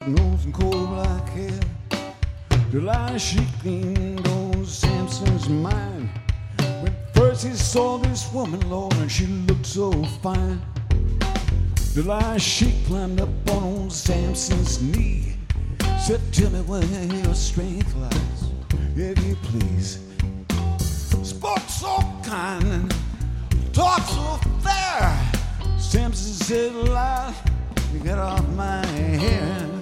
Nose and cold black hair. Delilah, she cleaned old Samson's mind. When first he saw this woman, Lord, and she looked so fine. Delilah, she climbed up on old Samson's knee. Said, tell me where your strength lies, if you please. Spoke so kind and talked so fair. Samson said, Delilah, you get off my hair.